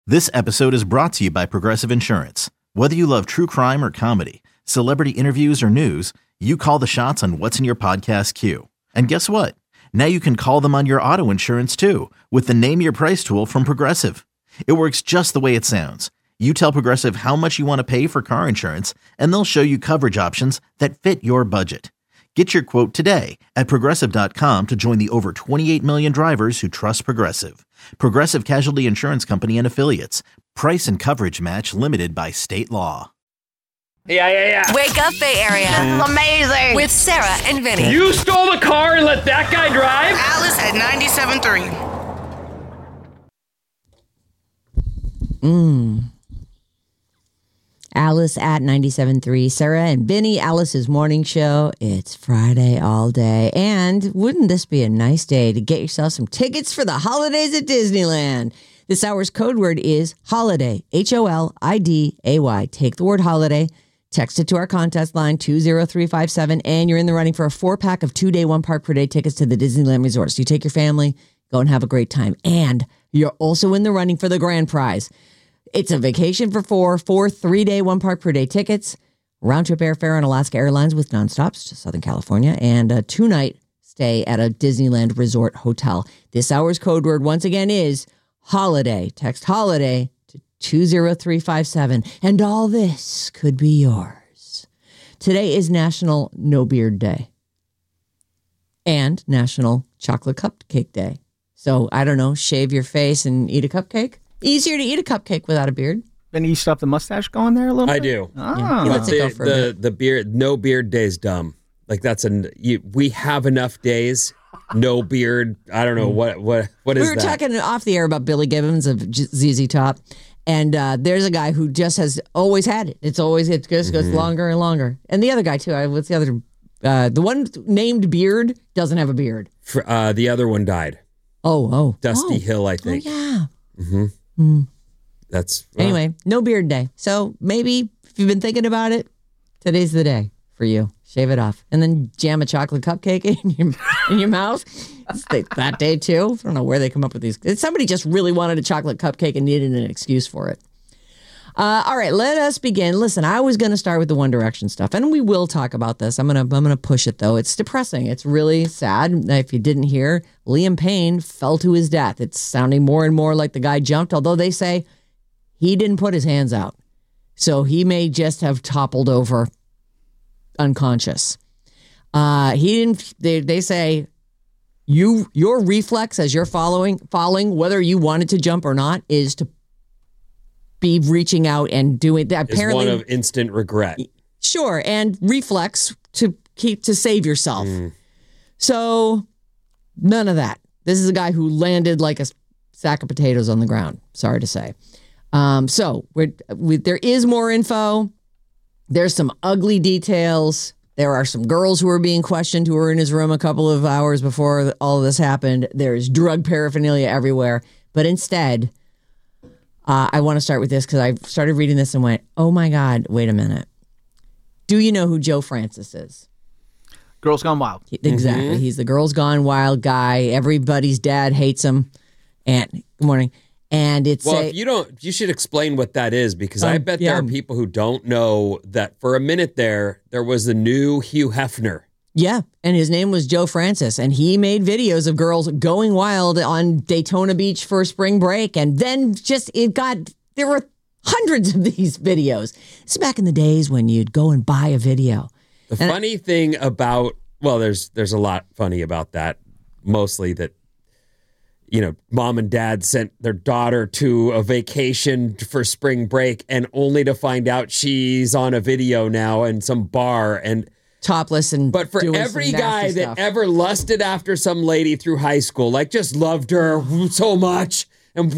This episode is brought to you by Progressive Insurance. Whether you love true crime or comedy, celebrity interviews or news, you call the shots on what's in your podcast queue. And guess what? Now you can call them on your auto insurance too with the Name Your Price tool from Progressive. It works just the way it sounds. You tell Progressive how much you want to pay for car insurance, and they'll show you coverage options that fit your budget. Get your quote today at Progressive.com to join the over 28 million drivers who trust Progressive. Progressive Casualty Insurance Company and Affiliates. Price and coverage match limited by state law. Yeah. Wake up, Bay Area. This is amazing. With Sarah and Vinny. You stole the car and let that guy drive? Alice at 97.3. Alice at 97.3. Sarah and Vinny, Alice's morning show. It's Friday all day. And wouldn't this be a nice day to get yourself some tickets for the holidays at Disneyland? This hour's code word is HOLIDAY. HOLIDAY. Take the word holiday, text it to our contest line 20357, and you're in the running for a 4-pack of 2-day, 1-park per day tickets to the Disneyland Resort. So you take your family, go and have a great time. And you're also in the running for the grand prize. It's a vacation for 4 3-day, 1-park per day tickets, round-trip airfare on Alaska Airlines with nonstops to Southern California, and a 2-night stay at a Disneyland Resort hotel. This hour's code word, once again, is holiday. Text holiday to 20357, and all this could be yours. Today is National No Beard Day and National Chocolate Cupcake Day. So, I don't know, shave your face and eat a cupcake? Easier to eat a cupcake without a beard. Then you still have the mustache going there a little bit? I do. Yeah, he lets it go for a bit. The beard, no beard day's dumb. Like we have enough days. No beard. I don't know what is that? We were talking off the air about Billy Gibbons of ZZ Top, and there's a guy who just has always had it. It just goes longer and longer. And the other guy too. What's the other? The one named Beard doesn't have a beard. The other one died. Oh, Dusty Hill, I think. Oh, yeah. Mm-hmm. That's anyway, no beard day. So maybe if you've been thinking about it, today's the day for you. Shave it off and then jam a chocolate cupcake in your mouth. It's that day too. I don't know where they come up with these. Somebody just really wanted a chocolate cupcake and needed an excuse for it. All right, let us begin. Listen, I was going to start with the One Direction stuff, and we will talk about this. I'm gonna push it though. It's depressing. It's really sad. If you didn't hear, Liam Payne fell to his death. It's sounding more and more like the guy jumped, although they say he didn't put his hands out, so he may just have toppled over, unconscious. He didn't. They say your reflex as you're falling, whether you wanted to jump or not, is to be reaching out and doing that. Apparently, is one of instant regret. Sure, and reflex to save yourself. So none of that. This is a guy who landed like a sack of potatoes on the ground. Sorry to say. So there is more info. There's some ugly details. There are some girls who are being questioned who were in his room a couple of hours before all of this happened. There's drug paraphernalia everywhere. But instead, I want to start with this because I started reading this and went, oh my God, wait a minute. Do you know who Joe Francis is? Girls Gone Wild. Exactly. Mm-hmm. He's the Girls Gone Wild guy. Everybody's dad hates him. And good morning. And it's if you don't, you should explain what that is, because I bet there are people who don't know that for a minute there was the new Hugh Hefner. Yeah, and his name was Joe Francis, and he made videos of girls going wild on Daytona Beach for spring break, and then there were hundreds of these videos. This is back in the days when you'd go and buy a video. The funny thing about, there's a lot funny about that, mostly that, mom and dad sent their daughter to a vacation for spring break, and only to find out she's on a video now in some bar and topless and but for every guy that ever lusted after some lady through high school, like just loved her so much, and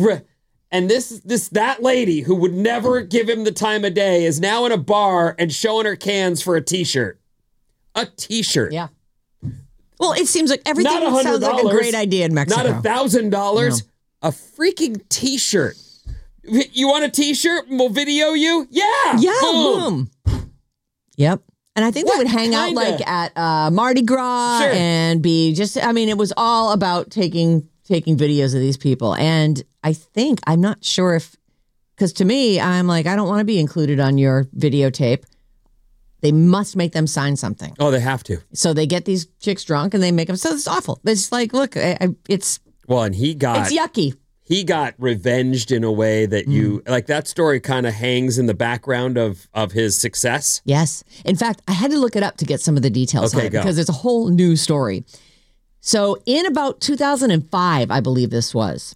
that lady who would never give him the time of day is now in a bar and showing her cans for a t-shirt. Yeah. Well, it seems like everything sounds like a great idea in Mexico. Not $1,000. A freaking t-shirt. You want a t-shirt? We'll video you? Yeah. Yeah. Boom. Yep. And I think they would hang out like at Mardi Gras and be it was all about taking videos of these people. And I'm not sure if Because to me, I'm like, I don't want to be included on your videotape. They must make them sign something. Oh, they have to. So they get these chicks drunk and they make them. So it's awful. It's like, look, it's Well, and it's yucky. He got revenged in a way that you like. That story kind of hangs in the background of his success. Yes. In fact, I had to look it up to get some of the details on it because it's a whole new story. So in about 2005, I believe this was,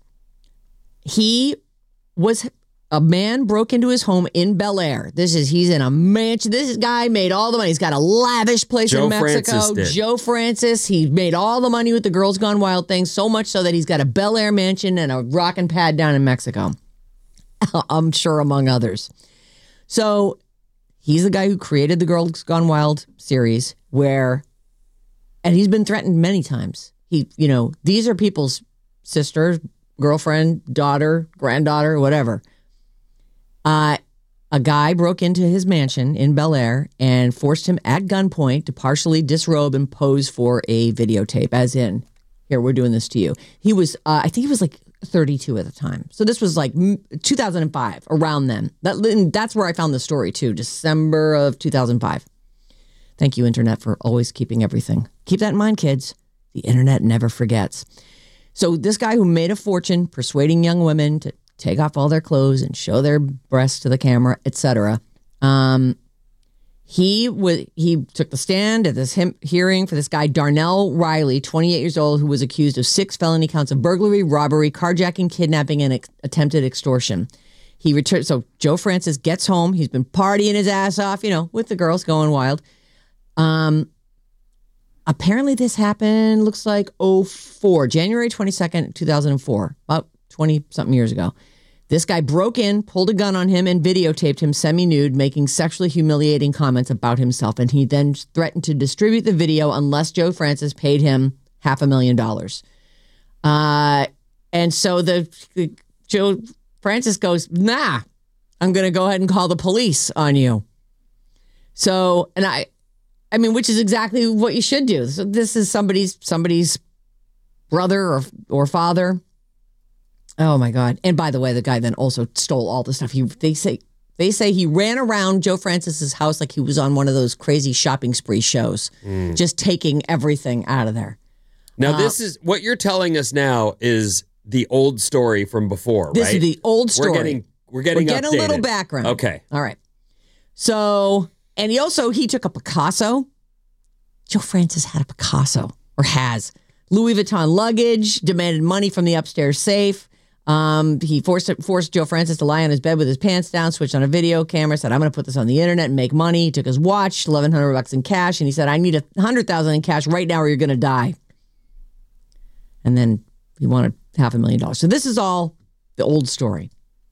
a man broke into his home in Bel Air. He's in a mansion. This guy made all the money. He's got a lavish place in Mexico. Joe Francis. He made all the money with the Girls Gone Wild thing, so much so that he's got a Bel Air mansion and a rockin' pad down in Mexico. I'm sure among others. So he's the guy who created the Girls Gone Wild series and he's been threatened many times. These are people's sisters, girlfriend, daughter, granddaughter, whatever. A guy broke into his mansion in Bel Air and forced him at gunpoint to partially disrobe and pose for a videotape, as in, here, we're doing this to you. He was, I think he was like 32 at the time. So this was like 2005, around then. That's where I found the story too, December of 2005. Thank you, Internet, for always keeping everything. Keep that in mind, kids. The Internet never forgets. So this guy who made a fortune persuading young women to take off all their clothes and show their breasts to the camera, etc. He took the stand at this hearing for this guy, Darnell Riley, 28 years old, who was accused of 6 felony counts of burglary, robbery, carjacking, kidnapping, and attempted extortion. He returned. So Joe Francis gets home. He's been partying his ass off, with the girls going wild. Apparently this happened, looks like January 22nd, 2004, about 20-something years ago. This guy broke in, pulled a gun on him, and videotaped him semi-nude, making sexually humiliating comments about himself. And he then threatened to distribute the video unless Joe Francis paid him $500,000. And so Joe Francis goes, nah, I'm going to go ahead and call the police on you. So, and I mean, which is exactly what you should do. So this is somebody's brother or father. Oh my God. And by the way, the guy then also stole all the stuff. They say he ran around Joe Francis's house like he was on one of those crazy shopping spree shows, just taking everything out of there. Now, this is what you're telling us now is the old story from before, right? This is the old story. We're getting a little background. Okay. All right. So, and he took a Picasso. Joe Francis had a Picasso, or has. Louis Vuitton luggage, demanded money from the upstairs safe. He forced Joe Francis to lie on his bed with his pants down, switched on a video camera, said, I'm going to put this on the internet and make money. He took his watch, $1,100 in cash, and he said, I need $100,000 in cash right now or you're going to die. And then he wanted $500,000. So this is all the old story.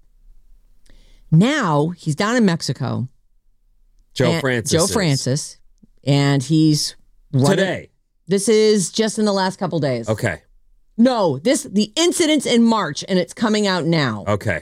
Now he's down in Mexico. Joe Francis. And he's running. Today. This is just in the last couple days. Okay. No, the incident's in March, and it's coming out now. Okay.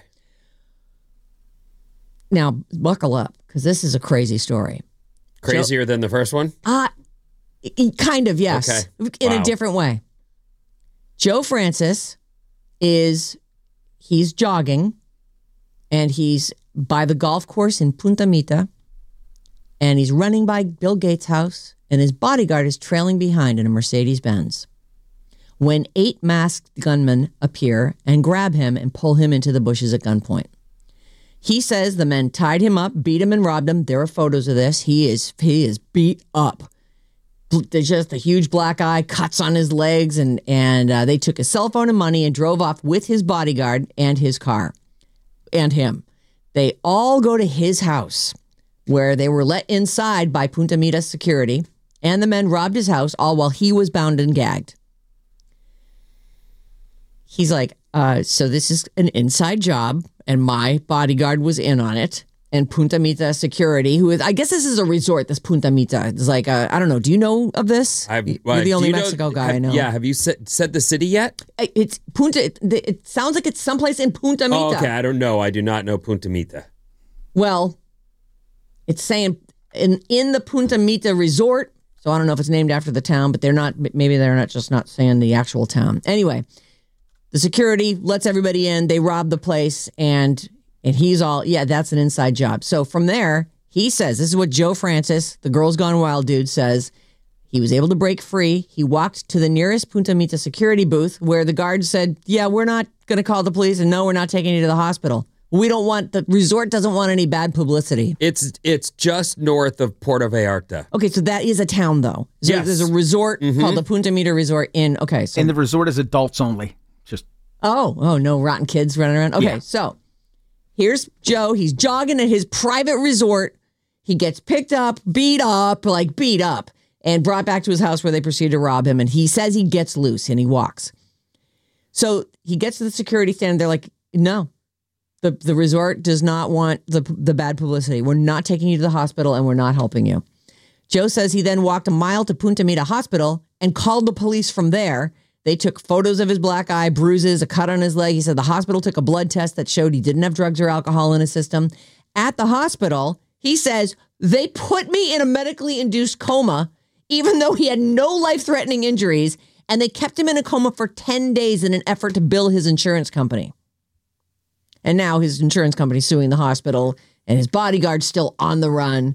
Now, buckle up, because this is a crazy story. Crazier than the first one? Kind of, yes. Okay. In a different way. Joe Francis he's jogging, and he's by the golf course in Punta Mita, and he's running by Bill Gates' house, and his bodyguard is trailing behind in a Mercedes-Benz. When 8 masked gunmen appear and grab him and pull him into the bushes at gunpoint. He says the men tied him up, beat him, and robbed him. There are photos of this. He is beat up. There's just a huge black eye, cuts on his legs, and they took his cell phone and money and drove off with his bodyguard and his car and him. They all go to his house, where they were let inside by Punta Mita security, and the men robbed his house, all while he was bound and gagged. He's like, so this is an inside job, and my bodyguard was in on it. And Punta Mita security, I guess this is a resort, this Punta Mita. It's like, I don't know. Do you know of this? You're the only Mexico guy I know. Yeah. Have you said the city yet? It's Punta. It sounds like it's someplace in Punta Mita. Oh, okay. I don't know. I do not know Punta Mita. Well, it's saying in the Punta Mita resort. So I don't know if it's named after the town, but maybe they're not just not saying the actual town. Anyway. The security lets everybody in. They rob the place, and And he's all, yeah, that's an inside job. So from there, he says, this is what Joe Francis, the Girls Gone Wild dude, says. He was able to break free. He walked to the nearest Punta Mita security booth where the guard said, yeah, we're not going to call the police, and no, we're not taking you to the hospital. We don't want, the resort doesn't want any bad publicity. It's just north of Puerto Vallarta. Okay, so that is a town, though. So Yes. there's a resort called the Punta Mita Resort in, okay. So, And the resort is adults only. Just oh, no rotten kids running around. Okay, Yeah. so here's Joe. He's jogging at his private resort. He gets picked up, beat up, and brought back to his house where they proceed to rob him. And he says he gets loose and he walks. So he gets to the security stand. They're like, no, the resort does not want the bad publicity. We're not taking you to the hospital and we're not helping you. Joe says he then walked a mile to Punta Mita Hospital and called the police from there. They took photos of his black eye, bruises, a cut on his leg. He said the hospital took a blood test that showed he didn't have drugs or alcohol in his system. At the hospital, he says, they put me in a medically induced coma, even though he had no life-threatening injuries, and they kept him in a coma for 10 days in an effort to bill his insurance company. And now his insurance company's suing the hospital, and his bodyguard's still on the run.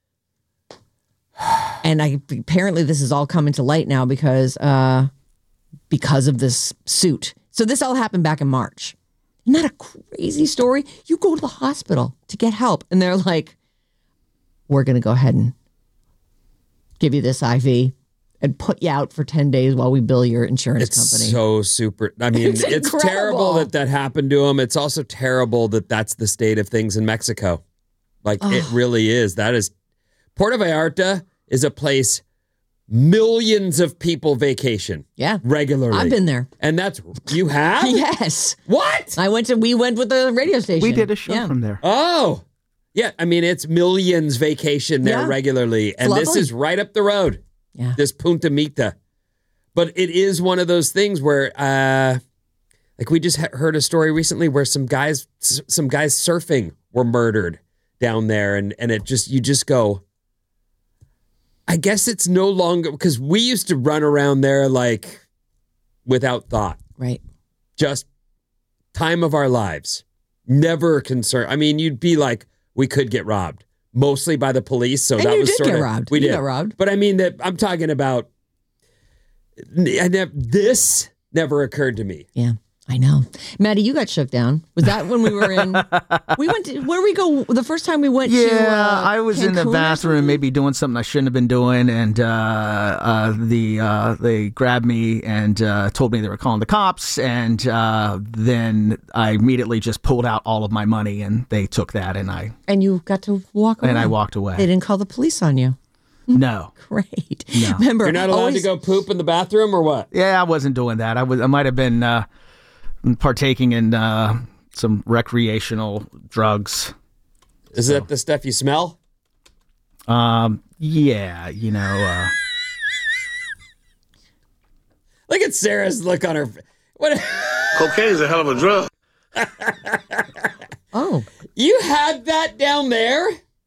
And apparently this is all coming to light now because of this suit. So this all happened back in March. Isn't that a crazy story? You go to the hospital to get help, and they're like, we're going to go ahead and give you this IV and put you out for 10 days while we bill your insurance company. It's so super. I mean, it's incredible. terrible that happened to him. It's also terrible that that's the state of things in Mexico. Like, it really is. That is, Puerto Vallarta is a place millions of people vacation. Yeah. Regularly. I've been there. And you have? Yes. What? We went with the radio station. we did a show Yeah. from there. Oh. Yeah, I mean, it's millions vacation there Yeah. regularly. And this lovely. is right up the road. Yeah. This Punta Mita. But it is one of those things where, like we just heard a story recently where some guys surfing were murdered down there. And it just, you just go, I guess it's no longer, because we used to run around there like without thought. Right. Just time of our lives. Never concerned. I mean, you'd be like, we could get robbed. Mostly by the police, so And that you was did sort get of robbed. we You did got robbed. But I mean that I'm talking about. This never occurred to me. Yeah, I know. Maddie, you got shook down. Was that when we were in? We went to, where did we go the first time we went to? I was in the Cancun or bathroom, something? maybe doing something I shouldn't have been doing, and they grabbed me and told me they were calling the cops, and then I immediately just pulled out all of my money, and they took that, and I And you got to walk away. and I walked away. They didn't call the police on you. No, Great. No. Remember, You're not allowed always, to go poop in the bathroom or what? yeah, I wasn't doing that. I might have been partaking in some recreational drugs. Is that the stuff you smell? Yeah, you know. Look at Sarah's look on her. What? Cocaine's a hell of a drug. Oh, You had that down there?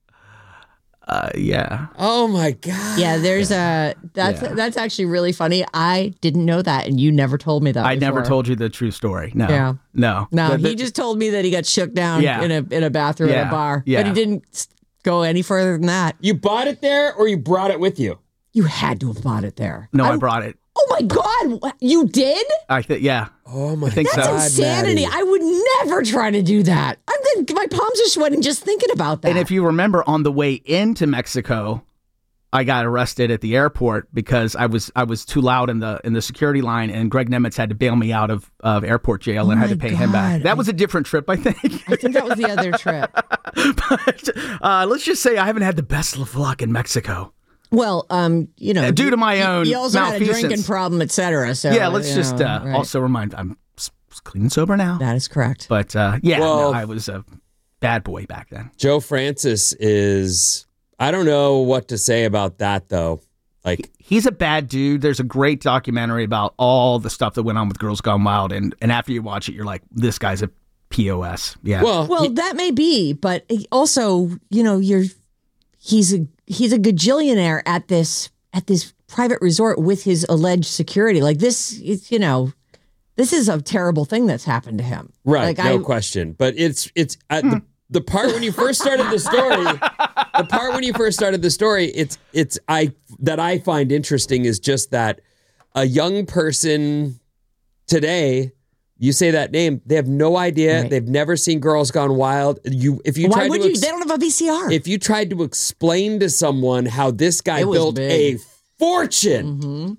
Yeah. Oh my god! yeah. There's that's actually really funny. I didn't know that, and you never told me that. I never before. told you the true story. No. Yeah. No. No, The- he just told me that he got shook down Yeah. in a bathroom at Yeah. a bar, Yeah. but he didn't go any further than that. You bought it there, or you brought it with you? You had to have bought it there. No, I brought it. Oh my God! What? You did? I think, yeah. Oh my! I think That's so. insanity. Maddie. I would never try to do that. My palms are sweating just thinking about that. And if you remember, on the way into Mexico, I got arrested at the airport because I was too loud in the security line, and Greg Nemitz had to bail me out of airport jail and Oh had to my pay him back. God. That was a different trip, I think. I think that was the other trip. But let's just say I haven't had the best of luck in Mexico. Well, you know, Due to my own you also had a malfeasance. drinking problem, etc. So Yeah, let's you just know, right. also remind I'm clean and sober now. That is correct. But yeah, Well- no, I was a bad boy back then. Joe Francis is. I don't know what to say about that though. Like, He's a bad dude. There's a great documentary about all the stuff that went on with Girls Gone Wild, and after you watch it, you're like, this guy's a POS. Yeah. Well, that may be, but also, you know, he's a gajillionaire at this private resort with his alleged security. Like this is, you know, this is a terrible thing that's happened to him. Right, no question. But it's the part when you first started the story. The part when you first started the story, that I find interesting is just that a young person today, you say that name, they have no idea. Right. They've never seen Girls Gone Wild. Why would you? They don't have a VCR. If you tried to explain to someone how this guy built a fortune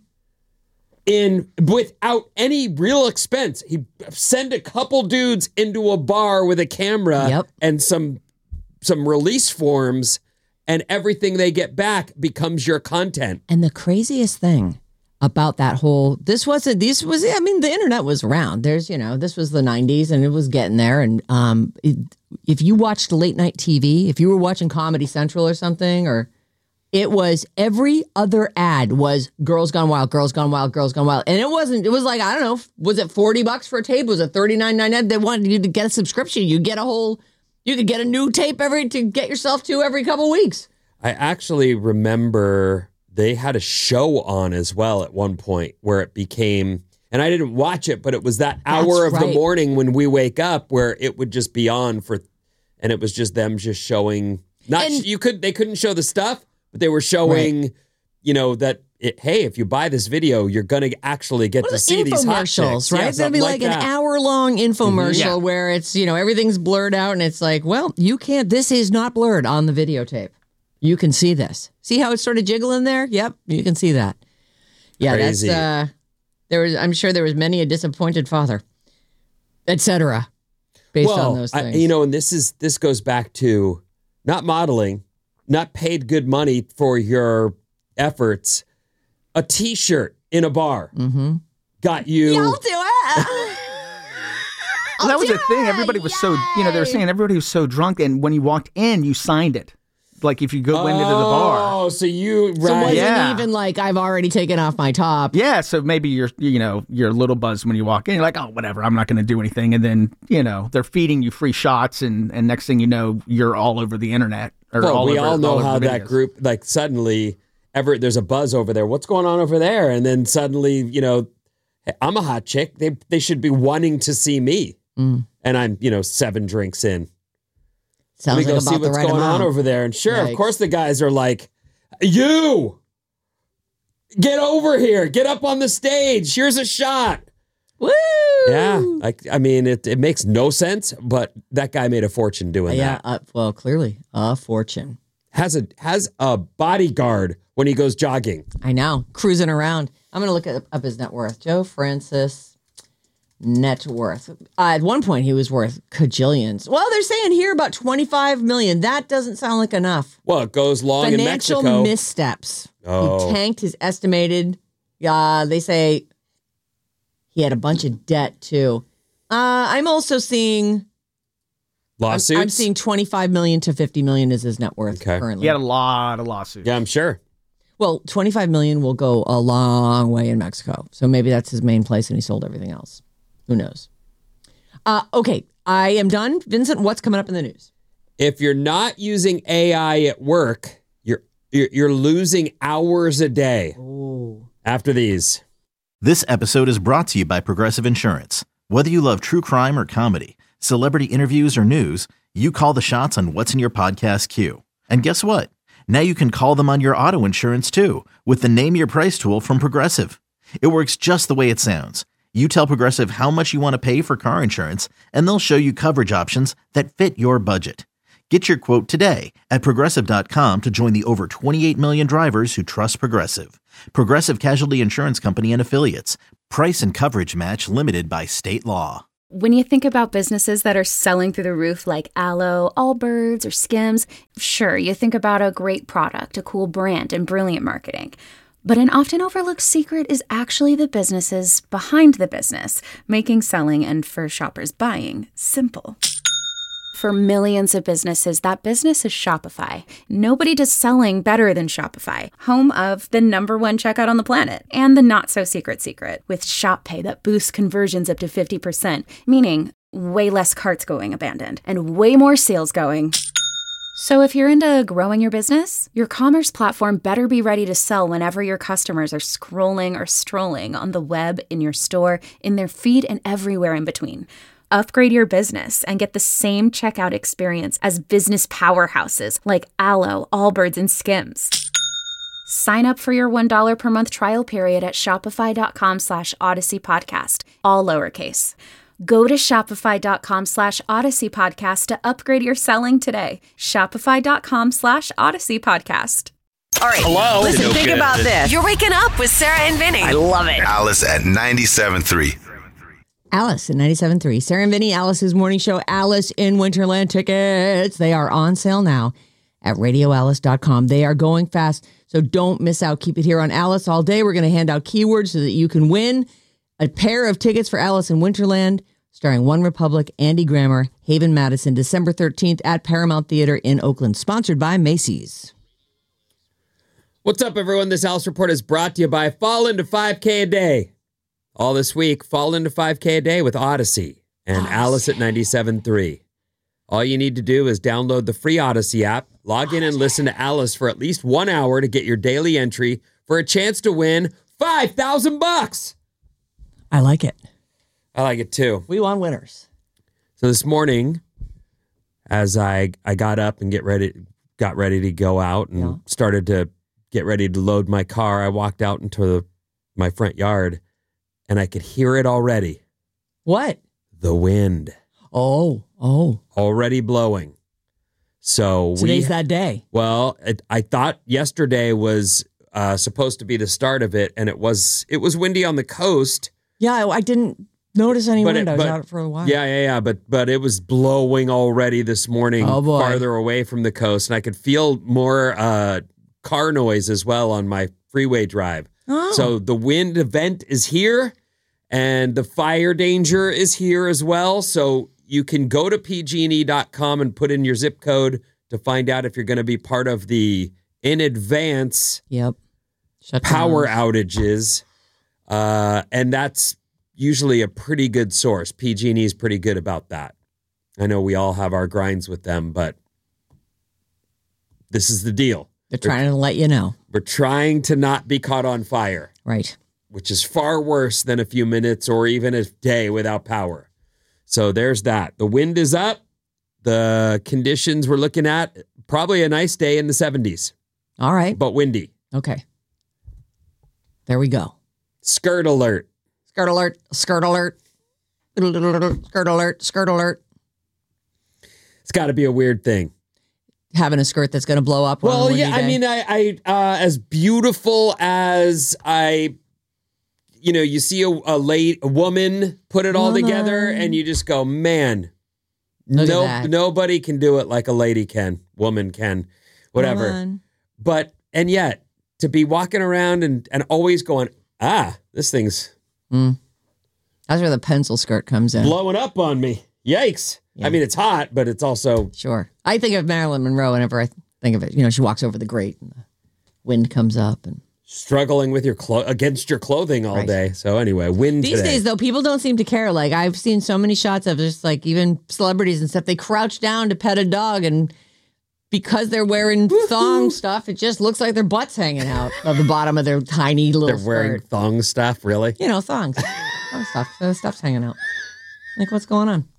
without any real expense, he sent a couple dudes into a bar with a camera and some release forms, and everything they get back becomes your content. And the craziest thing about that whole, the internet was around. This was the 90s and it was getting there. And if you watched late night TV, if you were watching Comedy Central or something, or it was every other ad was Girls Gone Wild, Girls Gone Wild, Girls Gone Wild. And it was like, I don't know, was it $40 for a tape? Was it $39.99? They wanted you to get a subscription. You could get a new tape to get yourself to every couple weeks. I actually remember they had a show on as well at one point where it became, and I didn't watch it, but it was that hour of the morning when we wake up where it would just be on and it was just them just showing, they couldn't show the stuff, but they were showing, that if you buy this video, you're going to actually get to see these hot chicks. Right? There'll be like an hour-long infomercial where it's, everything's blurred out and it's like, well, this is not blurred on the videotape. You can see this. See how it's sort of jiggling there? Yep, you can see that. Yeah, crazy. I'm sure there was many a disappointed father, etc. Based on those things. And this goes back to not modeling, not paid good money for your efforts. A T-shirt in a bar got you. I'll do it. That was the thing. Everybody was so, they were saying everybody was so drunk, and when you walked in, you signed it. Like if you went into the bar. Oh, so you, right. So it wasn't even like I've already taken off my top. Yeah, so maybe you're a little buzzed when you walk in. You're like, oh, whatever, I'm not going to do anything. And then, they're feeding you free shots, and next thing you know, you're all over the internet. We all know how that group, like suddenly, there's a buzz over there. What's going on over there? And then suddenly, I'm a hot chick. They should be wanting to see me. And I'm, 7 drinks in. Sounds Let me go like see what's going on over there. And sure, of course, the guys are like, you, get over here. Get up on the stage. Here's a shot. Woo! Yeah. It makes no sense, but that guy made a fortune doing that. Yeah, well, clearly, a fortune. Has a bodyguard when he goes jogging. I know. Cruising around. I'm going to look up his net worth. Joe Francis. Net worth. At one point, he was worth cajillions. Well, they're saying here about $25 million. That doesn't sound like enough. Well, it goes long in Mexico. Financial missteps. He tanked his estimated. They say he had a bunch of debt too. I'm also seeing lawsuits. I'm seeing $25 million to $50 million is his net worth currently. He had a lot of lawsuits. Yeah, I'm sure. Well, $25 million will go a long way in Mexico. So maybe that's his main place, and he sold everything else. Who knows? Okay, I am done. Vincent, what's coming up in the news? If you're not using AI at work, you're losing hours a day. Ooh. After these. This episode is brought to you by Progressive Insurance. Whether you love true crime or comedy, celebrity interviews or news, you call the shots on what's in your podcast queue. And guess what? Now you can call them on your auto insurance too with the Name Your Price tool from Progressive. It works just the way it sounds. You tell Progressive how much you want to pay for car insurance, and they'll show you coverage options that fit your budget. Get your quote today at Progressive.com to join the over 28 million drivers who trust Progressive. Progressive Casualty Insurance Company and Affiliates. Price and coverage match limited by state law. When you think about businesses that are selling through the roof like Aloe, Allbirds, or Skims, sure, you think about a great product, a cool brand, and brilliant marketing. But an often overlooked secret is actually the businesses behind the business, making selling and for shoppers buying simple. For millions of businesses, that business is Shopify. Nobody does selling better than Shopify, home of the #1 checkout on the planet, and the not-so-secret secret, with Shop Pay that boosts conversions up to 50%, meaning way less carts going abandoned, and way more sales going So if you're into growing your business, your commerce platform better be ready to sell whenever your customers are scrolling or strolling on the web, in your store, in their feed, and everywhere in between. Upgrade your business and get the same checkout experience as business powerhouses like Allo, Allbirds, and Skims. Sign up for your $1 per month trial period at shopify.com/Odyssey Podcast, all lowercase. Go to shopify.com/Odyssey Podcast to upgrade your selling today. Shopify.com/Odyssey Podcast. All right. Hello? Listen, think about this. You're waking up with Sarah and Vinny. I love it. Alice at 97.3. Alice at 97.3. Sarah and Vinny, Alice's morning show. Alice in Winterland tickets. They are on sale now at radioalice.com. They are going fast, so don't miss out. Keep it here on Alice all day. We're going to hand out keywords so that you can win a pair of tickets for Alice in Winterland, starring One Republic, Andy Grammer, Haven Madison, December 13th at Paramount Theater in Oakland. Sponsored by Macy's. What's up, everyone? This Alice Report is brought to you by Fall Into 5K a Day. All this week, Fall Into 5K a Day with Odyssey and Alice at 97.3. All you need to do is download the free Odyssey app, log in and listen to Alice for at least 1 hour to get your daily entry for a chance to win $5,000. I like it. I like it too. We want winners. So this morning, as I got up and got ready to go out and started to get ready to load my car, I walked out into my front yard and I could hear it already. What? The wind. Oh. Already blowing. So today's that day. Well, I thought yesterday was supposed to be the start of it, and it was windy on the coast. Yeah, I didn't notice any wind. I was out for a while. Yeah. But it was blowing already this morning, farther away from the coast, and I could feel more car noise as well on my freeway drive. Oh. So the wind event is here, and the fire danger is here as well. So you can go to pg&e.com and put in your zip code to find out if you're going to be part of the in advance power outages. And that's usually a pretty good source. PG&E is pretty good about that. I know we all have our grinds with them, but this is the deal. They're trying to let you know. We're trying to not be caught on fire. Right. Which is far worse than a few minutes or even a day without power. So there's that. The wind is up. The conditions we're looking at, probably a nice day in the 70s. All right. But windy. Okay. There we go. Skirt alert. Skirt alert. Skirt alert. Skirt alert. Skirt alert. It's got to be a weird thing. Having a skirt that's going to blow up. Well, yeah. I mean, I as beautiful as you see a woman put it all together, and you just go, man, nobody can do it like a lady can, woman can, whatever. But and yet to be walking around and always going, this thing's that's where the pencil skirt comes in, blowing up on me. Yikes. Yeah. I mean, it's hot, but it's also... Sure. I think of Marilyn Monroe whenever I think of it. You know, she walks over the grate and the wind comes up and... Struggling with against your clothing all day. So anyway, wind These today. days, though, people don't seem to care. Like, I've seen so many shots of just like even celebrities and stuff. They crouch down to pet a dog, and because they're wearing thong stuff, it just looks like their butt's hanging out of the bottom of their tiny little They're wearing thong stuff, really? You know, thongs. Thong stuff. So the stuff's hanging out. Like, what's going on?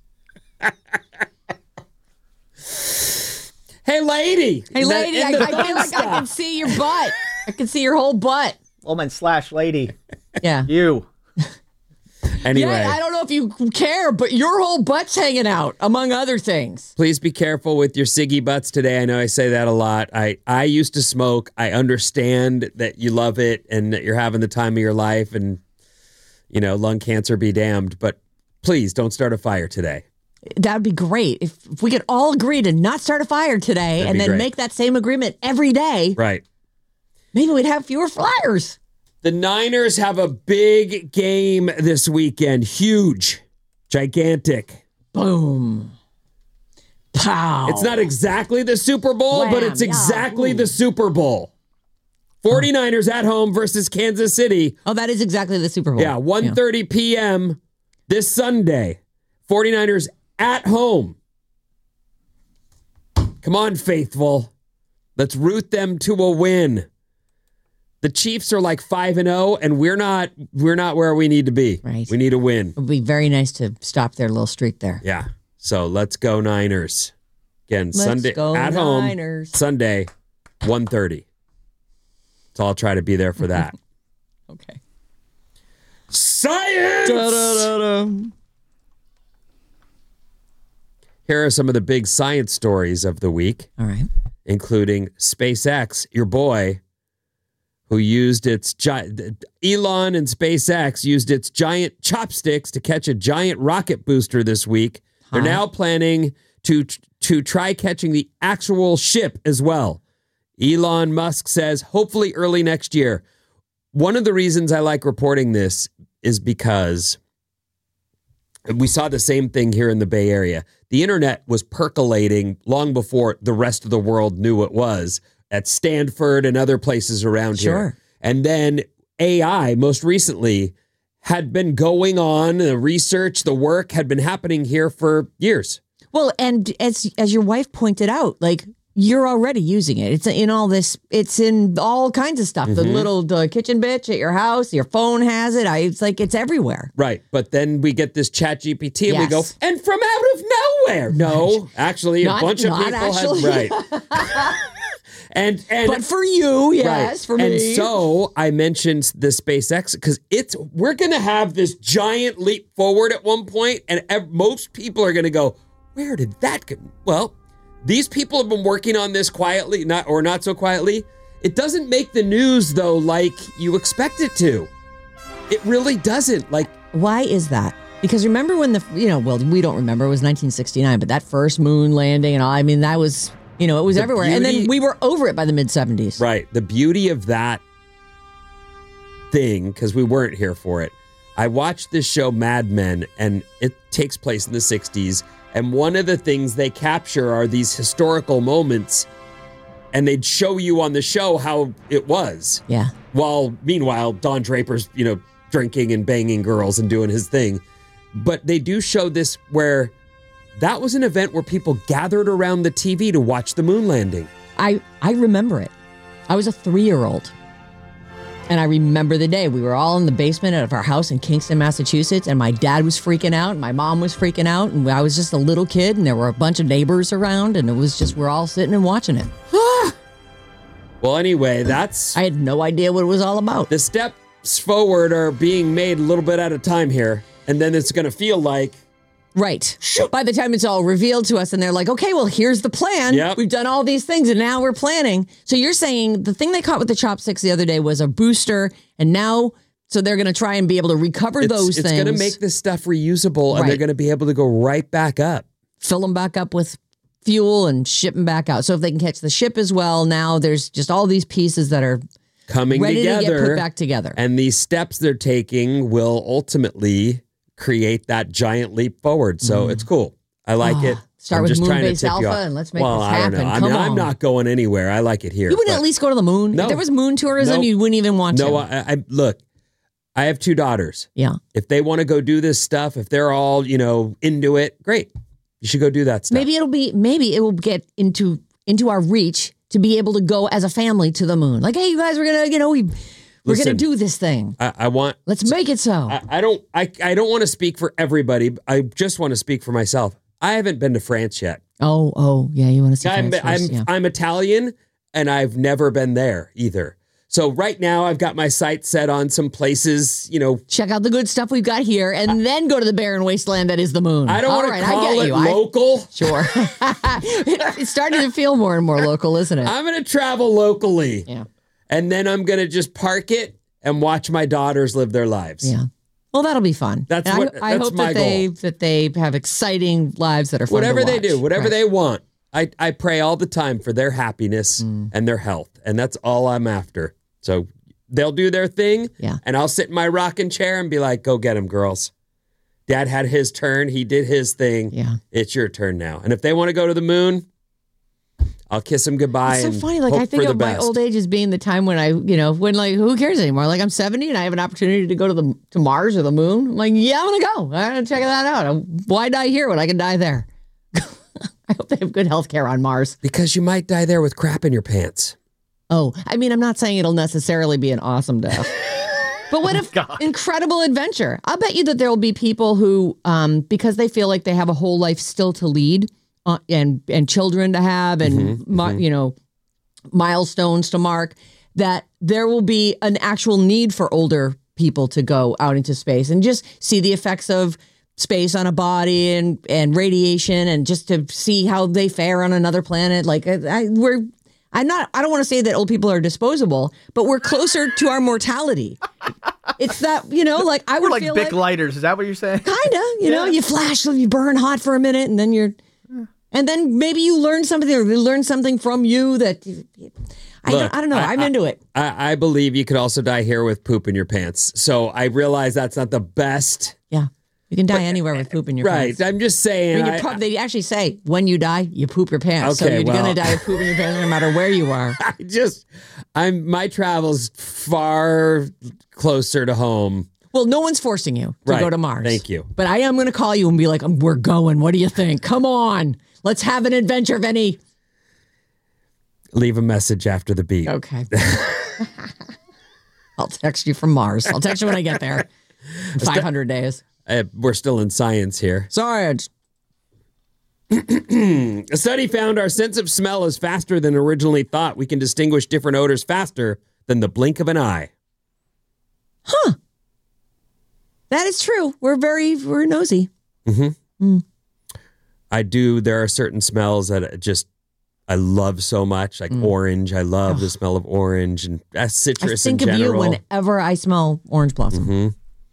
Hey, lady. I feel like I can see your butt. I can see your whole butt. Woman/lady. Yeah. You. Anyway. Yeah, I don't know if you care, but your whole butt's hanging out, among other things. Please be careful with your ciggy butts today. I know I say that a lot. I used to smoke. I understand that you love it and that you're having the time of your life and, lung cancer be damned. But please don't start a fire today. That would be great. If we could all agree to not start a fire today and then make that same agreement every day. Right. Maybe we'd have fewer flyers. The Niners have a big game this weekend. Huge. Gigantic. Boom. Pow. It's not exactly the Super Bowl, but it's exactly the Super Bowl. 49ers at home versus Kansas City. Oh, that is exactly the Super Bowl. Yeah, 1:30 p.m. this Sunday. 49ers at home. Come on, faithful. Let's root them to a win. The Chiefs are like 5-0, and we're not where we need to be. Right. We need a win. It would be very nice to stop their little streak there. Yeah. So let's go Niners. Again, Sunday at Niners. home. Sunday, 1:30. So I'll try to be there for that. Okay. Science! Da-da-da-da. Here are some of the big science stories of the week. All right. Including SpaceX, your boy, who used its Elon and SpaceX used its giant chopsticks to catch a giant rocket booster this week. They're now planning to try catching the actual ship as well. Elon Musk says hopefully early next year. One of the reasons I like reporting this is because we saw the same thing here in the Bay Area. The internet was percolating long before the rest of the world knew it was at Stanford and other places around here. And then AI, most recently, had been going on. The research, the work had been happening here for years. Well, and as your wife pointed out, like, you're already using it. It's in all this. It's in all kinds of stuff. Mm-hmm. The kitchen bitch at your house. Your phone has it. It's like it's everywhere. Right. But then we get this ChatGPT and we go, and from out of nowhere. No, actually, a bunch of people had. Right. And but for you, yes, right. For me. And so I mentioned the SpaceX because we're going to have this giant leap forward at one point, and most people are going to go, where did that go? Well, these people have been working on this quietly, not so quietly. It doesn't make the news though, like you expect it to. It really doesn't. Like, why is that? Because remember when we don't remember, it was 1969, but that first moon landing and all, I mean, that was, it was everywhere. And then we were over it by the mid-70s. Right. The beauty of that thing, because we weren't here for it. I watched this show, Mad Men, and it takes place in the 60s. And one of the things they capture are these historical moments, and they'd show you on the show how it was. Yeah. While, meanwhile, Don Draper's, drinking and banging girls and doing his thing. But they do show this where that was an event where people gathered around the TV to watch the moon landing. I remember it. I was a 3-year-old. And I remember the day we were all in the basement of our house in Kingston, Massachusetts, and my dad was freaking out, and my mom was freaking out, and I was just a little kid, and there were a bunch of neighbors around, and it was just, we're all sitting and watching it. Well, anyway, I had no idea what it was all about. The steps forward are being made a little bit at a time here, and then it's going to feel like... Right. By the time it's all revealed to us and they're like, okay, well, here's the plan. Yep. We've done all these things and now we're planning. So you're saying the thing they caught with the chopsticks the other day was a booster, and now, so they're going to try and be able to recover those things. It's going to make this stuff reusable, and they're going to be able to go right back up. Fill them back up with fuel and ship them back out. So if they can catch the ship as well, now there's just all these pieces that are coming ready together, to get put back together. And these steps they're taking will ultimately create that giant leap forward. So it's cool. I like it. Start with Moon-based Alpha and let's make this happen. I don't know. I'm not going anywhere. I like it here. You wouldn't at least go to the moon? No. If there was moon tourism, you wouldn't even want to. No, I look, I have 2 daughters. Yeah. If they want to go do this stuff, if they're all, into it, great. You should go do that stuff. Maybe it will get into our reach to be able to go as a family to the moon. Like, hey, you guys, we're going to, we're going to do this thing. Let's make it so. I don't want to speak for everybody. I just want to speak for myself. I haven't been to France yet. Oh, yeah. You want to see France first, yeah. I'm Italian, and I've never been there either. So right now I've got my sights set on some places, Check out the good stuff we've got here and then go to the barren wasteland that is the moon. I don't want to call it local. Sure. It's starting to feel more and more local, isn't it? I'm going to travel locally. Yeah. And then I'm going to just park it and watch my daughters live their lives. Yeah. Well, that'll be fun. I hope that they have exciting lives that are fun whatever to watch. They do, whatever they want. I pray all the time for their happiness and their health. And that's all I'm after. So they'll do their thing. Yeah. And I'll sit in my rocking chair and be like, go get them, girls. Dad had his turn. He did his thing. Yeah. It's your turn now. And if they want to go to the moon, I'll kiss them goodbye. It's so funny. Like, I think of my old age as being the time when who cares anymore? Like, I'm 70 and I have an opportunity to go to Mars or the moon. I'm like, yeah, I'm going to go. I'm going to check that out. Why die here when I can die there? I hope they have good health care on Mars. Because you might die there with crap in your pants. Oh, I mean, I'm not saying it'll necessarily be an awesome death. But what if incredible adventure? I'll bet you that there will be people who, because they feel like they have a whole life still to lead and children to have and, milestones to mark, that there will be an actual need for older people to go out into space and just see the effects of space on a body and radiation and just to see how they fare on another planet. Like I don't want to say that old people are disposable, but we're closer to our mortality. It's that, like I would feel Bic lighters. Is that what you're saying? Kind of, you flash, you burn hot for a minute and then maybe you learn something or they learn something from you that I don't know. I'm into it. I believe you could also die here with poop in your pants. So I realize that's not the best. Yeah. You can die anywhere with poop in your pants. Right. I'm just saying. They actually say when you die, you poop your pants. Okay, so you're going to die with poop in your pants no matter where you are. My travel's far closer to home. Well, no one's forcing you to go to Mars. Thank you. But I am going to call you and be like, we're going. What do you think? Come on. Let's have an adventure, Vinny. Leave a message after the beep. Okay. I'll text you from Mars. I'll text you when I get there. 500 days. We're still in science here. Science. A study found our sense of smell is faster than originally thought. We can distinguish different odors faster than the blink of an eye. Huh. That is true. We're nosy. Mm-hmm. There are certain smells that I love so much, like orange. I love the smell of orange and citrus in general. I think of you whenever I smell orange blossom. Mm-hmm.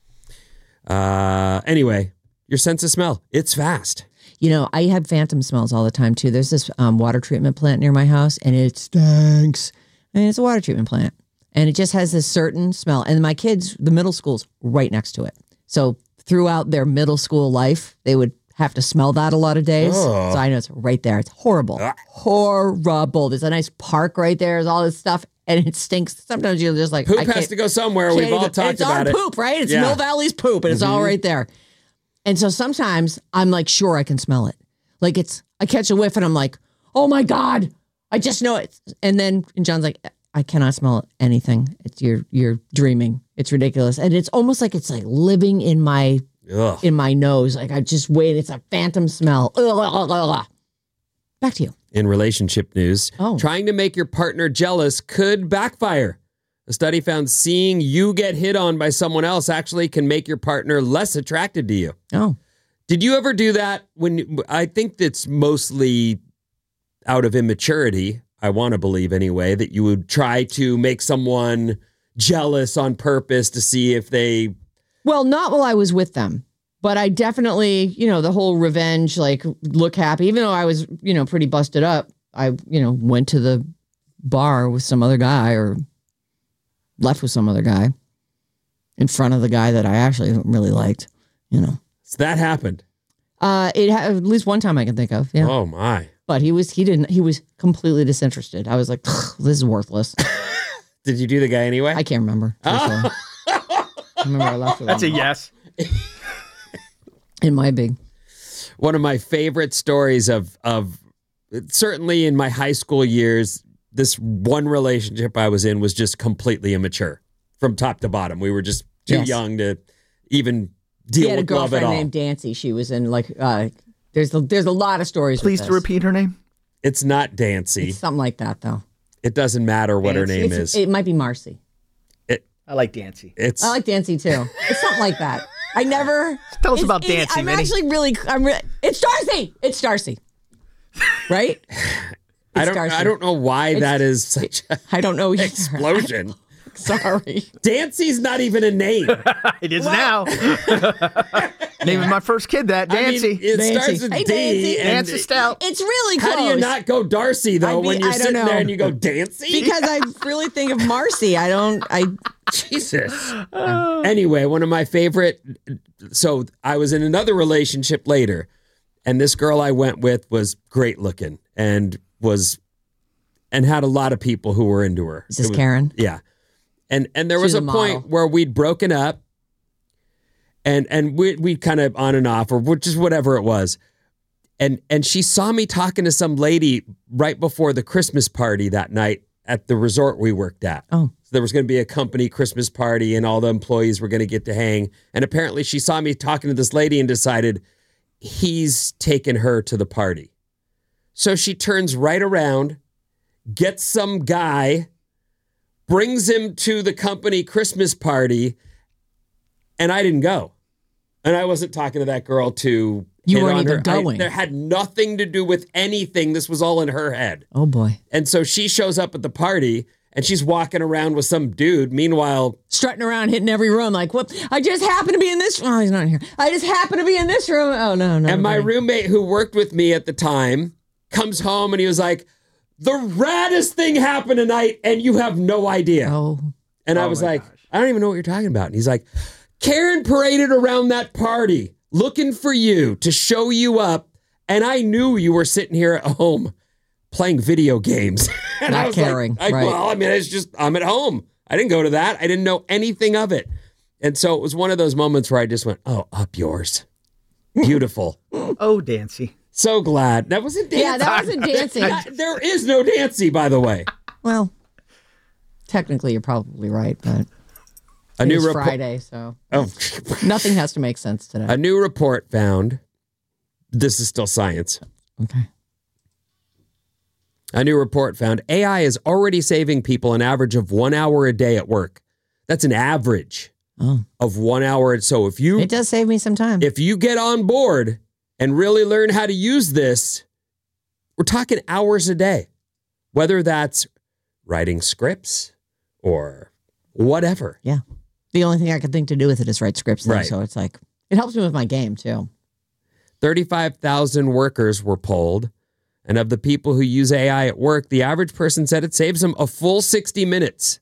Anyway, your sense of smell, it's fast. I have phantom smells all the time too. There's this water treatment plant near my house and it stinks. And it's a water treatment plant and it just has this certain smell. And my kids, the middle school's right next to it. So throughout their middle school life, they would have to smell that a lot of days. Oh. So I know it's right there. It's horrible. Horrible. There's a nice park right there. There's all this stuff. And it stinks. Sometimes you're just like, poop has to go somewhere. We've all talked about it. It's our poop, right? It's Mill Valley's poop, and it's all right there. And so sometimes I'm like, sure, I can smell it. Like I catch a whiff, and I'm like, oh my God, I just know it. And John's like, I cannot smell anything. It's you're dreaming. It's ridiculous, and it's almost like it's like living in my nose. Like I just wait. It's a phantom smell. Back to you. In relationship news, trying to make your partner jealous could backfire. A study found seeing you get hit on by someone else actually can make your partner less attracted to you. Oh. Did you ever do that? I think that's mostly out of immaturity, I want to believe anyway, that you would try to make someone jealous on purpose to see if they... Well, not while I was with them. But I definitely, the whole revenge, like look happy, even though I was, pretty busted up. I, went to the bar with some other guy or left with some other guy in front of the guy that I actually really liked, So that happened. At least one time I can think of. Yeah. Oh my. But he was completely disinterested. I was like, this is worthless. Did you do the guy anyway? I can't remember. I remember I left with him. That's a yes. In my big. One of my favorite stories of certainly in my high school years, this one relationship I was in was just completely immature from top to bottom. We were just too young to even deal with love at all. He had a girlfriend named Dancy. She was in there's a lot of stories. Please to repeat her name. It's not Dancy. It's something like that though. It doesn't matter what her name is. It might be Marcy. I like Dancy. I like Dancy too. It's something like that. I never... Tell us about Dancy, I'm actually really... It's Darcy! It's Darcy. Right? I don't know why that is such a... I don't know either. Explosion. Sorry. Dancy's not even a name. It is now. Naming my first kid that, Dancy. It starts with D. Dancy Stout. It's really close. How do you not go Darcy, though, when you're sitting there and you go Dancy? Because I really think of Marcy. Jesus. Anyway, one of my favorite... So I was in another relationship later, and this girl I went with was great looking and had a lot of people who were into her. Is this Karen? Yeah. And there was a point where we'd broken up and we kind of on and off or just whatever it was. And she saw me talking to some lady right before the Christmas party that night at the resort we worked at. Oh. So there was going to be a company Christmas party and all the employees were going to get to hang. And apparently she saw me talking to this lady and decided he's taken her to the party. So she turns right around, gets some guy, brings him to the company Christmas party, and I didn't go. And I wasn't talking to that girl to... You weren't even going. There had nothing to do with anything. This was all in her head. Oh, boy. And so she shows up at the party, and she's walking around with some dude. Meanwhile... strutting around, hitting every room like, whoop, I just happen to be in this... Oh, he's not here. I just happen to be in this room. Oh, no. And my roommate who worked with me at the time comes home, and he was like, the raddest thing happened tonight, and you have no idea. Oh. And I was like, I don't even know what you're talking about. And he's like, Karen paraded around that party looking for you to show you up. And I knew you were sitting here at home playing video games. And not I was caring. Like, right. Well, I mean, it's just, I'm at home. I didn't go to that. I didn't know anything of it. And so it was one of those moments where I just went, oh, up yours. Beautiful. Oh, Dancy. So glad. That wasn't dancing. Yeah, that wasn't dancing. There is no dancing, by the way. Well, technically you're probably right, but... It's Friday, so nothing has to make sense today. A new report found, this is still science. Okay. A new report found AI is already saving people an average of 1 hour a day at work. That's an average of 1 hour. So if you... It does save me some time. If you get on board and really learn how to use this, we're talking hours a day. Whether that's writing scripts or whatever. Yeah. The only thing I could think to do with it is write scripts, though, right. So it's like, it helps me with my game, too. 35,000 workers were polled, and of the people who use AI at work, the average person said it saves them a full 60 minutes.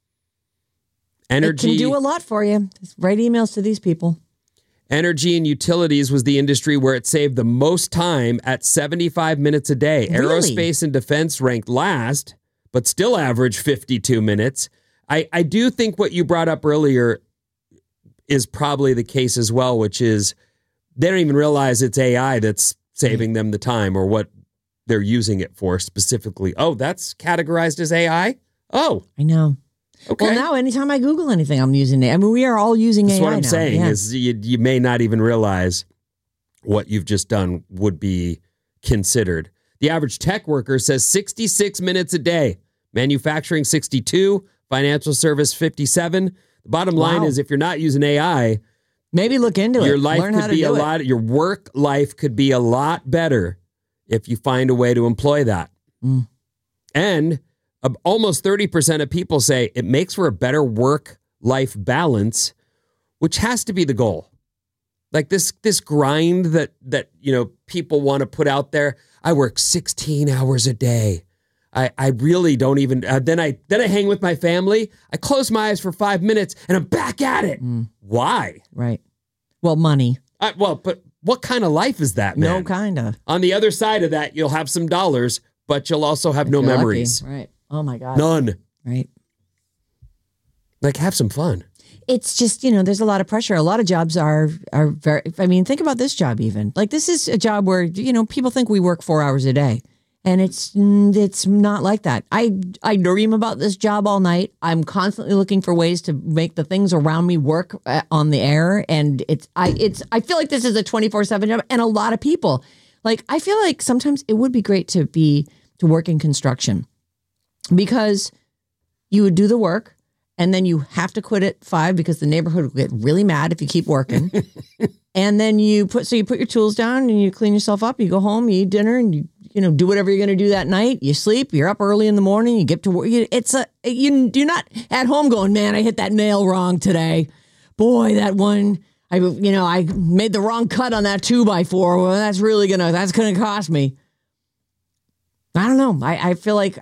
Energy, it can do a lot for you. Just write emails to these people. Energy and utilities was the industry where it saved the most time at 75 minutes a day. Really? Aerospace and defense ranked last, but still averaged 52 minutes. I do think what you brought up earlier is probably the case as well, which is they don't even realize it's AI that's saving them the time or what they're using it for specifically. Oh, that's categorized as AI? Oh. I know. Okay. Well, now anytime I Google anything, I'm using it. I mean, we are all using that's AI what I'm now. saying Yeah. is you may not even realize what you've just done would be considered. The average tech worker says 66 minutes a day. Manufacturing, 62. Financial service, 57. The bottom line is if you're not using AI, maybe look into your it. life Learn how could to be do a it. lot. Your work life could be a lot better if you find a way to employ that. And almost 30% of people say it makes for a better work-life balance, which has to be the goal. Like this grind that people want to put out there. I work 16 hours a day. I really don't even, then I hang with my family. I close my eyes for 5 minutes and I'm back at it. Why? Right. Well, money. But what kind of life is that, man? No kind of. On the other side of that, you'll have some dollars, but you'll also have no memories. Lucky. Right. Oh my God. None. Right. Like have some fun. It's just, there's a lot of pressure. A lot of jobs are very, think about this job even. Like this is a job where, people think we work 4 hours a day. And it's not like that. I dream about this job all night. I'm constantly looking for ways to make the things around me work on the air. And I feel like this is a 24/7 job. And a lot of people, like, I feel like sometimes it would be great to work in construction because you would do the work and then you have to quit at 5 because the neighborhood will get really mad if you keep working. And then you put your tools down and you clean yourself up. You go home, you eat dinner, and you do whatever you're going to do that night. You sleep. You're up early in the morning. You get to work. You're not at home going, man, I hit that nail wrong today. Boy, that one. I made the wrong cut on that 2x4. Well, that's gonna cost me. I don't know. I feel like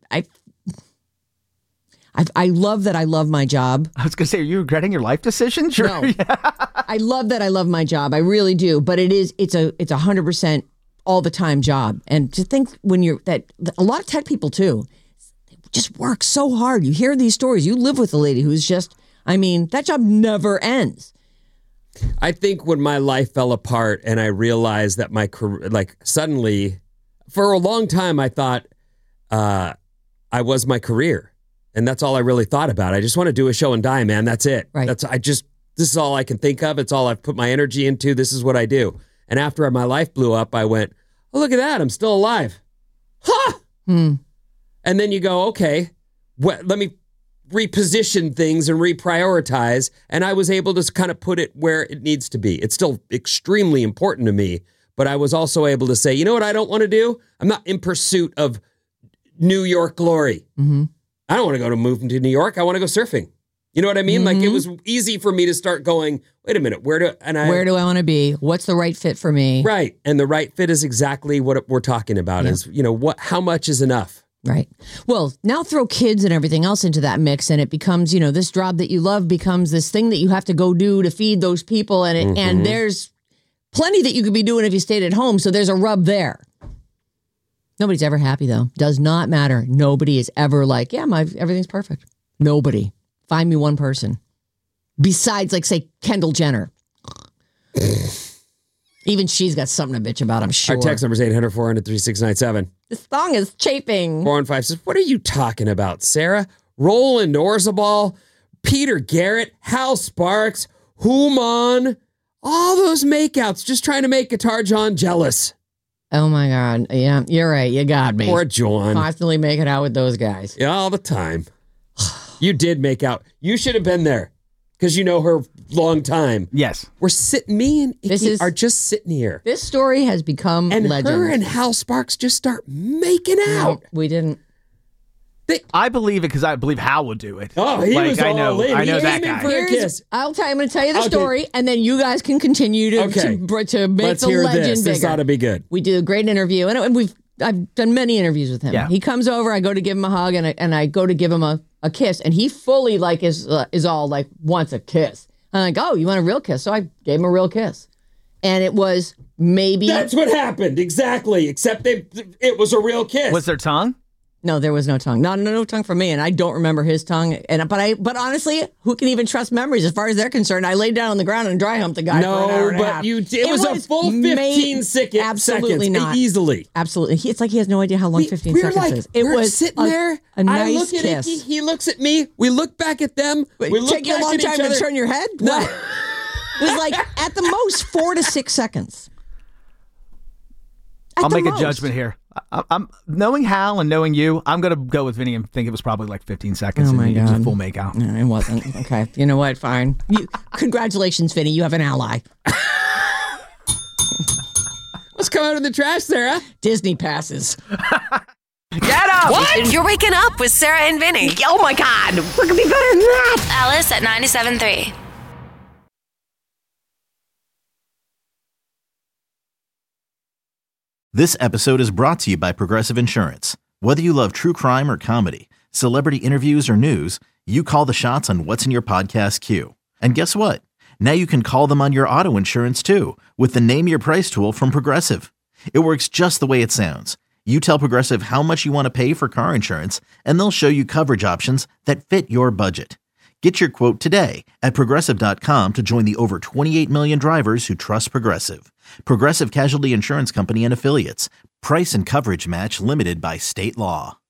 I love that I love my job. I was going to say, are you regretting your life decisions? No. I love that I love my job. I really do. But it's a 100% all the time job. And to think a lot of tech people too, they just work so hard. You hear these stories. You live with a lady who's just, that job never ends. I think when my life fell apart and I realized that my career, like suddenly, for a long time, I thought I was my career. And that's all I really thought about. I just want to do a show and die, man. That's it. Right. This is all I can think of. It's all I've put my energy into. This is what I do. And after my life blew up, I went, oh, look at that. I'm still alive. Ha! And then you go, okay, let me reposition things and reprioritize. And I was able to kind of put it where it needs to be. It's still extremely important to me, but I was also able to say, you know what I don't want to do? I'm not in pursuit of New York glory. Mm-hmm. I don't want to move to New York. I want to go surfing. You know what I mean? Mm-hmm. Like it was easy for me to start going, wait a minute, where do I want to be? What's the right fit for me? Right. And the right fit is exactly what we're talking about is, how much is enough? Right. Well, now throw kids and everything else into that mix and it becomes, this job that you love becomes this thing that you have to go do to feed those people. And and there's plenty that you could be doing if you stayed at home. So there's a rub there. Nobody's ever happy, though. Does not matter. Nobody is ever like, yeah, everything's perfect. Nobody. Find me one person. Besides, like, say, Kendall Jenner. Even she's got something to bitch about, I'm sure. Our text number is 800-400-3697. This song is chafing. 415 says, what are you talking about, Sarah? Roland Orzabal, Peter Garrett, Hal Sparks, Human, all those makeouts just trying to make Guitar John jealous. Oh, my God. Yeah, you're right. You got me. Poor John. Constantly making out with those guys. Yeah, all the time. You did make out. You should have been there because you know her long time. Yes. Me and Icky are just sitting here. This story has become legend. And her and Hal Sparks just start making out. No, we didn't. I believe it because I believe Hal would do it. Oh, he was all in. I know that guy. I'm going to tell you the story, and then you guys can continue to make the legend bigger. This ought to be good. We did a great interview, and I've done many interviews with him. Yeah. He comes over, I go to give him a hug, and I go to give him a kiss, and he fully is all like wants a kiss. I'm like, oh, you want a real kiss? So I gave him a real kiss, and it was maybe that's what happened exactly. Except it was a real kiss. Was there tongue? No, there was no tongue. No tongue from me, and I don't remember his tongue. But honestly, who can even trust memories as far as they're concerned? I laid down on the ground and dry humped the guy. No, for an hour and a half. It was a full 15 seconds. Absolutely not. Easily. Absolutely. It's like he has no idea how long 15 seconds is. It was sitting there. A nice I look kiss. at Icky, he looks at me. We look back at them. We look take you a long time to turn your head? No. It was like at the most 4 to 6 seconds. I'll make a judgment here. I'm knowing Hal and knowing you, I'm going to go with Vinny and think it was probably like 15 seconds. Oh, my God. It was a full makeout. No, it wasn't. Okay. You know what? Fine. Congratulations, Vinny. You have an ally. What's coming out of the trash, Sarah? Disney passes. Get up! What? You're waking up with Sarah and Vinny. Oh, my God. What could be better than that? Alice at 97.3. This episode is brought to you by Progressive Insurance. Whether you love true crime or comedy, celebrity interviews or news, you call the shots on what's in your podcast queue. And guess what? Now you can call them on your auto insurance too with the Name Your Price tool from Progressive. It works just the way it sounds. You tell Progressive how much you want to pay for car insurance, and they'll show you coverage options that fit your budget. Get your quote today at Progressive.com to join the over 28 million drivers who trust Progressive. Progressive Casualty Insurance Company and Affiliates. Price and coverage match limited by state law.